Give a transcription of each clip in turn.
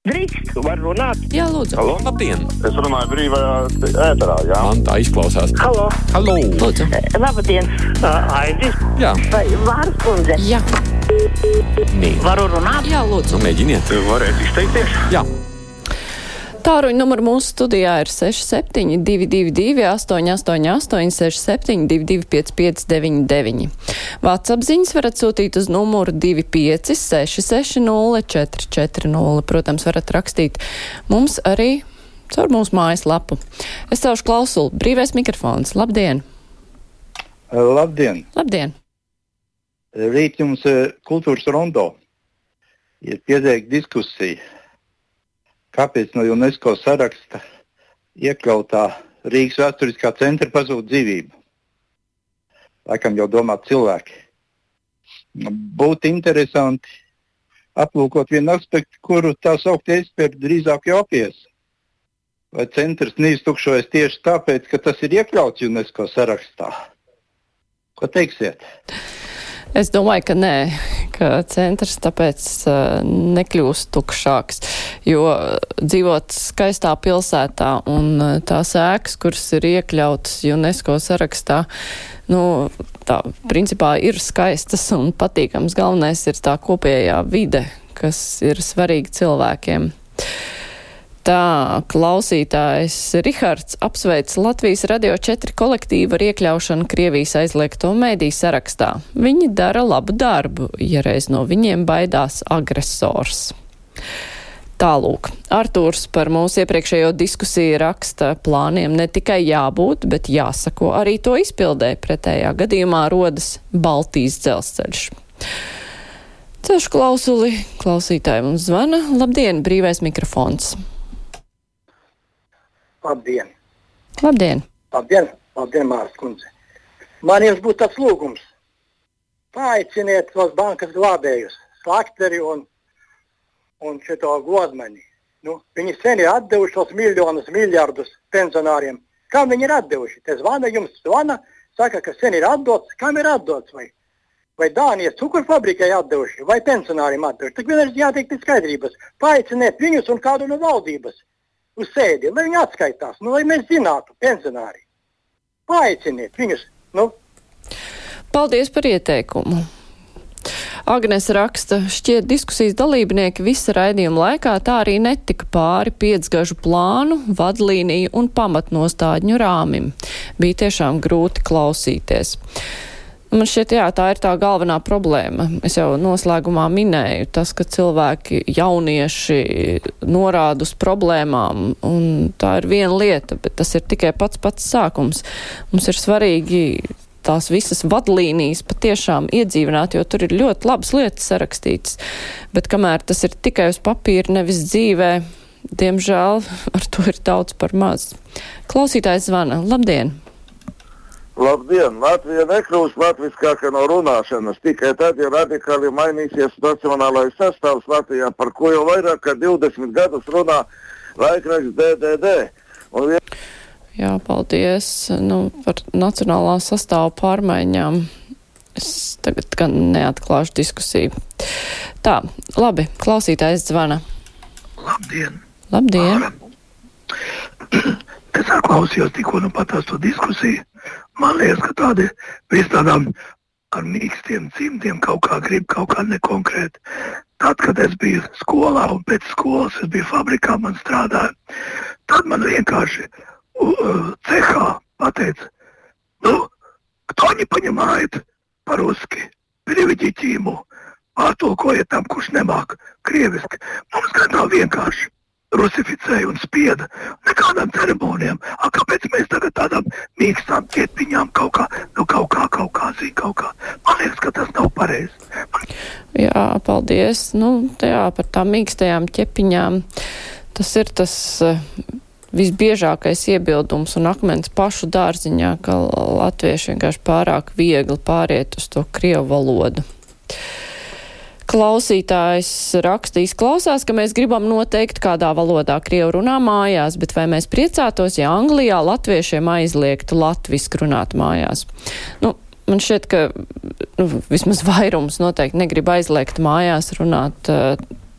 Drīkst, var runāt? Jā, lūdzu. Halo? Labdien! Es runāju brīvajā ēterā, jā? Man tā izklausās. Halo? Halo! Lūdzu. Labdien, Aidis. Jā. Vai Vāras kundze? Jā. Nē. Varu runāt? Jā, lūdzu. Nu, mēģiniet. Varētu izteikties? Jā. Tāruņa numuru mūsu studijā ir 6722 888 6722 559. WhatsApp ziņas varat sūtīt uz numuru 25 660 440. Protams, varat rakstīt mums arī caur mūsu mājaslapu. Es saušu Klausulu. Brīvais mikrofons. Labdien! Labdien! Labdien! Rīt jums kultūras rondo ir pieteikta diskusija. Kāpēc no UNESCO saraksta iekļautā Rīgas vēsturiskā centra pazūd dzīvība? Laikam jau domā cilvēki. Būtu interesanti aplūkot vienu aspektu, kuru tā sauktie eksperti drīzāk jau apies. Vai centrs neiztukšojas tieši tāpēc, ka tas ir iekļauts UNESCO sarakstā? Ko teiksiet? Es domāju, ka nē, ka centrs tāpēc nekļūst tukšāks, jo dzīvot skaistā pilsētā un tās ēkas, kuras ir iekļautas UNESCO sarakstā, tā principā ir skaistas un patīkams. Galvenais ir tā kopējā vide, kas ir svarīga cilvēkiem. Tā klausītājs Rihards apsveic Latvijas Radio 4 kolektīvu ar iekļaušanu Krievijas aizliegto mediju sarakstā. Viņi dara labu darbu, ja reiz no viņiem baidās agresors. Tālūk, Artūrs par mūsu iepriekšējo diskusiju raksta: plāniem ne tikai jābūt, bet jāsako arī to izpildē. Pretējā gadījumā rodas Baltijas dzelzceļš. Celšu klausuli, klausītāji mums zvana. Labdien, brīvais mikrofons. Labdien! Labdien! Labdien, Māras kundze! Man jums būtu tāds lūgums. Paaiciniet tos bankas glābējus, Slakteri un šito Godmani. Viņi sen ir atdevuši tos miljonus, miljardus pensionāriem. Kam viņi ir atdevuši? Te jums zvana, saka, ka sen ir atdots. Kam ir atdots? Vai Dānijas cukurfabrikai atdevuši, vai pensionāriem atdevuši? Tak vienreiz jātiek pēc skaidrības. Paaiciniet viņus un kādu no valdības uz sēdi, lai viņi atskaitās, lai mēs zinātu, pensionāri. Paaiciniet viņus, Paldies par ieteikumu. Agnes raksta: šķiet diskusijas dalībnieki visa raidījuma laikā tā arī netika pāri 5-gažu plānu, vadlīniju un pamatnostādņu rāmim. Bija tiešām grūti klausīties. Man šķiet, tā ir tā galvenā problēma. Es jau noslēgumā minēju tas, ka cilvēki, jaunieši norāda uz problēmām, un tā ir viena lieta, bet tas ir tikai pats sākums. Mums ir svarīgi tās visas vadlīnijas patiešām iedzīvināt, jo tur ir ļoti labas lietas sarakstītas. Bet kamēr tas ir tikai uz papīra, nevis dzīvē, diemžēl ar to ir daudz par maz. Klausītājs zvana. Labdien! Labdien! Latvija nekļūst latviskāka no runāšanas tikai tad, ja radikāli mainīsies nacionālais sastāvs Latvijā, par ko jau vairāk kā 20 gadus runā laikraksts DDD. Jā, paldies. Par nacionālā sastāva pārmaiņām es tagad gan neatklāšu diskusiju. Tā, labi, klausītājs zvana. Labdien! Labdien! Es klausījos tikko patās to diskusiju. Man liekas, ka tādi bez tādām ar mīkstiem cimdiem kaut kā grib, kaut kā nekonkrēti. Tad, kad es biju skolā un pēc skolas es biju fabrikā, man strādāja, tad man vienkārši cehā pateica: кто не понимает по-русски, переведите ему, pārtulkojiet tam, kurš nemāk krieviski. Mums gan nav vienkārši rusificēja un spieda nekādām ceremonijām. Kāpēc mēs tagad tādām mīkstām ķepiņām kaut kā. Man liekas, ka tas nav pareizi. Jā, paldies. Par tām mīkstajām ķepiņām tas ir tas visbiežākais iebildums un akmens pašu dārziņā, ka latvieši vienkārši pārāk viegli pāriet uz to krievu valodu. Klausītājs rakstīs, klausās, ka mēs gribam noteikt, kādā valodā krievu runā mājās, bet vai mēs priecātos, ja Anglijā latviešiem aizliegtu latviski runāt mājās? Man šķiet, ka vismaz vairums noteikti negrib aizliegt mājās runāt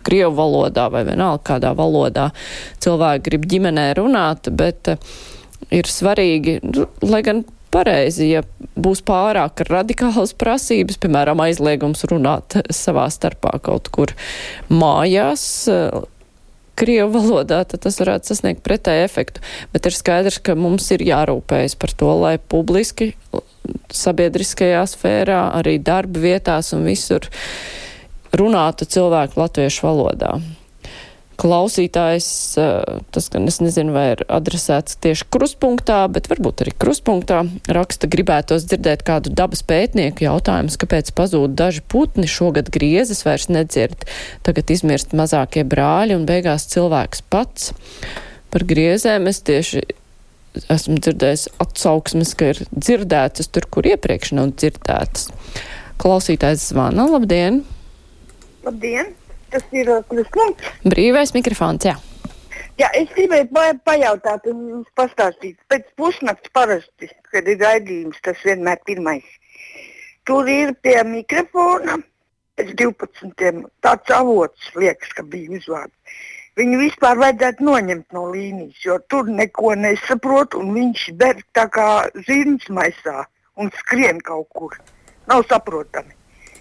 krievu valodā vai vienalga kādā valodā cilvēki grib ģimenē runāt, bet ir svarīgi, lai gan pareizi, ja būs pārāk radikālas prasības, piemēram, aizliegums runāt savā starpā kaut kur mājās, krievu valodā, tad tas varētu sasniegt pretēju efektu. Bet ir skaidrs, ka mums ir jārūpējas par to, lai publiski, sabiedriskajā sfērā, arī darba vietās un visur runātu cilvēku latviešu valodā. Klausītājs, tas gan es nezinu, vai ir adresēts tieši krustpunktā, bet varbūt arī krustpunktā raksta, gribētos dzirdēt kādu dabas pētnieku jautājums, kāpēc pazūd daži putni, šogad griezes vairs nedzird, tagad izmirst mazākie brāļi un beigās cilvēks pats. Par griezēm es tieši esmu dzirdējis atsauksmes, ka ir dzirdētas tur, kur iepriekš nav dzirdētas. Klausītājs zvana, labdien! Labdien! Tas ir krustpunkts. Brīvais mikrofons, jā. Jā, es gribēju pajautāt un jums pastāstīt. Pēc pusnakts parasti, kad ir raidījums, tas vienmēr pirmais. Tur ir pie mikrofona pēc 12. Tāds avots, liekas, ka bija uzvārds. Viņu vispār vajadzētu noņemt no līnijas, jo tur neko nesaprot un viņš der tā kā zirns maisā un skrien kaut kur. Nav saprotami.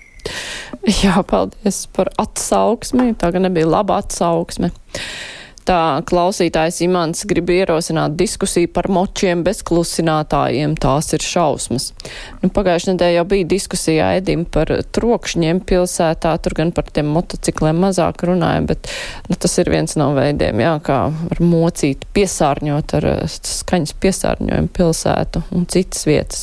Jā, paldies par atsauksmi. Tā gan nebija laba atsauksme. Tā klausītājs Imants grib ierosināt diskusiju par močiem bez klusinātājiem. Tās ir šausmas. Pagājušajā nedēļā jau bija diskusija Edim par trokšņiem pilsētā. Tur gan par tiem motocikliem mazāk runājam, bet tas ir viens no veidiem, jā, kā var mocīt, piesārņot ar skaņas piesārņojumu pilsētu un citas vietas.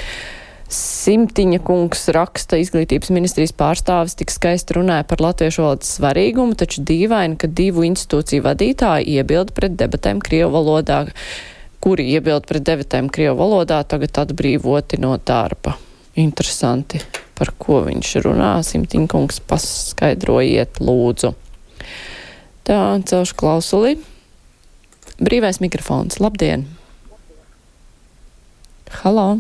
Simtiņa kungs raksta, izglītības ministrijas pārstāvis tik skaisti runāja par latviešu valodas svarīgumu, taču dīvaini, ka divu institūciju vadītāji iebilda pret debatēm krievu valodā, kuri iebilda pret debatēm krievu valodā, tagad atbrīvoti no darba. Interesanti, par ko viņš runā. Simtiņa kungs, paskaidrojiet, lūdzu. Tā, celšu klausuli. Brīvais mikrofons, labdien! Halo!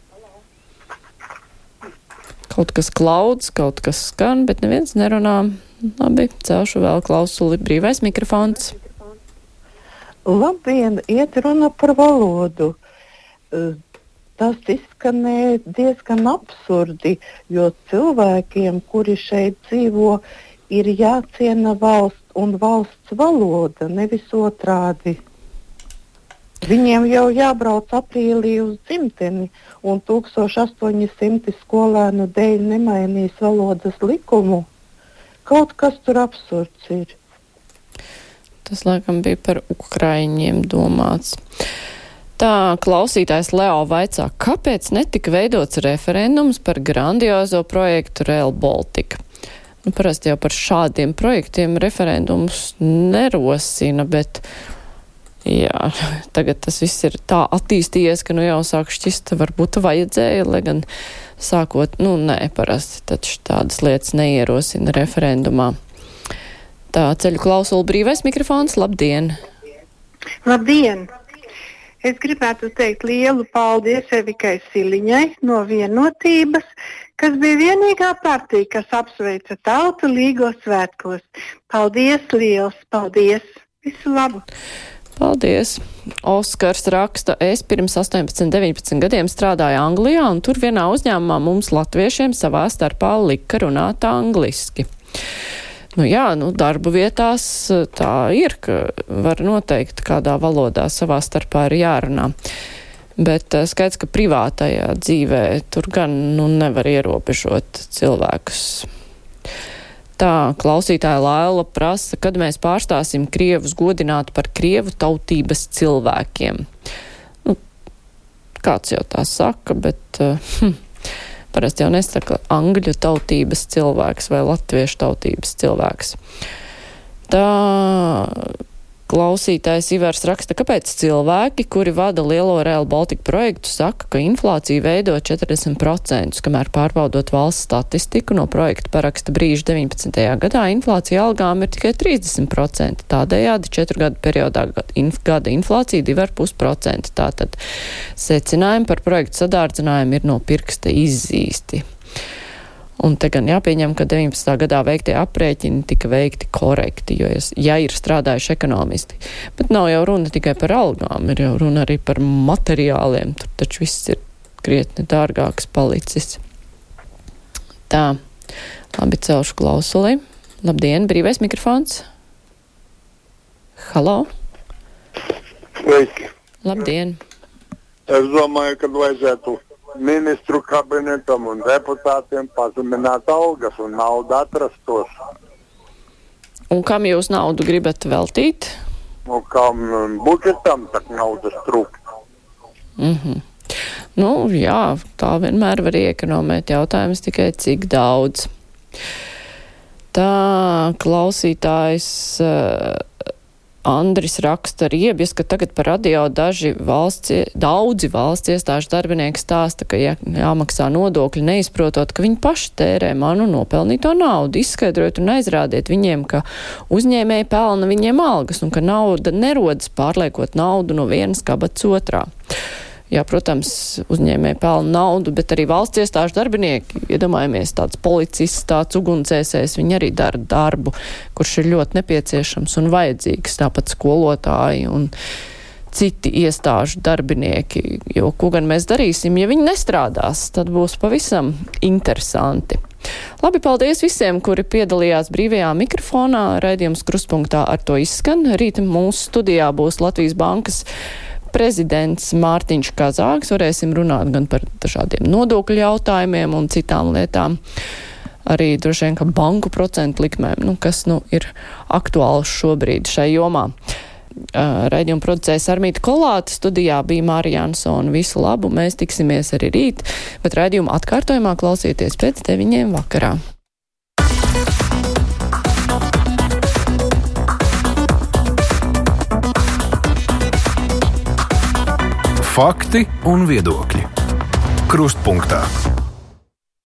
Kaut kas klauds, kaut kas skan, bet neviens nerunā. Labi, celšu vēl klausuli. Brīvais mikrofons. Labdien, iet runa par valodu. Tas izskanēja diezgan absurdi, jo cilvēkiem, kuri šeit dzīvo, ir jāciena valsts un valsts valoda, nevis otrādi. Viņiem jau jābrauc aprīlī uz dzimteni, un 1800 skolēnu dēļ nemainīs valodas likumu. Kaut kas tur absurds ir. Tas laikam bija par ukraiņiem domāts. Tā klausītājs Leo vaicā, kāpēc netika veidots referendums par grandiozo projektu Rail Baltica? Parasti jau par šādiem projektiem referendums nerosina, bet jā, tagad tas viss ir tā attīstījies, ka jau sāk šķist, varbūt vajadzēja, lai gan sākot, parasti taču tādas lietas neierosina referendumā. Tā, ceļu klausula brīvais mikrofons, labdien! Labdien! Es gribētu teikt lielu paldies Evikai Siliņai no Vienotības, kas bija vienīgā partija, kas apsveica tautu Līgo svētkos. Paldies liels, paldies! Visu labu! Paldies! Oskars raksta, es pirms 18-19 gadiem strādāju Anglijā, un tur vienā uzņēmumā mums latviešiem savā starpā lika runāt angliski. Darba vietās tā ir, ka var noteikt, kādā valodā savā starpā ir jārunā. Bet skaidrs, ka privātajā dzīvē tur gan nevar ierobežot cilvēkus. Tā klausītāja Laila prasa, kad mēs pārstāsim krievus godināt par krievu tautības cilvēkiem. Kāds jau tā saka, bet parasti jau nesaka angļu tautības cilvēks vai latviešu tautības cilvēks. Tā klausītājs Ivars raksta, kāpēc cilvēki, kuri vada lielo Rail Baltica projektu, saka, ka inflācija veido 40%, kamēr pārbaudot valsts statistiku no projekta paraksta brīža 19. gadā, inflācija algām ir tikai 30%. Tādējādi 4 gadu periodā gada inflācija 2,5%. Tātad secinājumi par projektu sadārdzinājumu ir no pirksta izzīsti. Un te gan jāpieņem, ka 19. gadā veiktie aprēķini tika veikti korekti, jo ja ir strādājuši ekonomisti. Bet nav jau runa tikai par algām, ir jau runa arī par materiāliem. Tur taču viss ir krietni dārgāks palicis. Tā, labi, celšu klausuli. Labdien, brīvais mikrofons. Halo. Sveiki. Labdien. Es domāju, ka vajadzētu ministru kabinetam un deputātiem pazemināt algas un naudu atrastos. Un kam jūs naudu gribat veltīt? Un kam budžetam tak naudas trūkt. Nu, jā, tā vienmēr var iekonomēt. Jautājums tikai cik daudz. Tā klausītājs Andris raksta riebies, ka tagad par radio daudzi valsts iestāžu darbinieki stāsta, ka jāmaksā nodokļi, neizprotot, ka viņi paši tērē manu nopelnīto naudu. Izskaidrojot un aizrādiet viņiem, ka uzņēmēji pelna viņiem algas un ka nauda nerodas pārliekot naudu no vienas kabatas otrā. Jā, protams, uzņēmēji pelna naudu, bet arī valsts iestāžu darbinieki, iedomājamies, tāds policists, tāds ugunsdzēsējs, viņi arī dara darbu, kurš ir ļoti nepieciešams un vajadzīgs, tāpat skolotāji un citi iestāžu darbinieki, jo ko gan mēs darīsim, ja viņi nestrādās, tad būs pavisam interesanti. Labi, paldies visiem, kuri piedalījās brīvajā mikrofonā, raidījums Krustpunktā ar to izskan. Rīt mūsu studijā būs Latvijas Bankas prezidents Mārtiņš Kazāks. Varēsim runāt gan par dažādiem nodokļu jautājumiem un citām lietām. Arī droši vien, ka banku procentu likmēm, kas ir aktuāls šobrīd šai jomā. Raidījumu producēs Armīta Kolāte, studijā bija Mārija Jansona. Visu labu, mēs tiksimies arī rīt, bet raidījumu atkārtojumā klausieties pēc 9 vakarā. Fakti un viedokļi. Krustpunktā.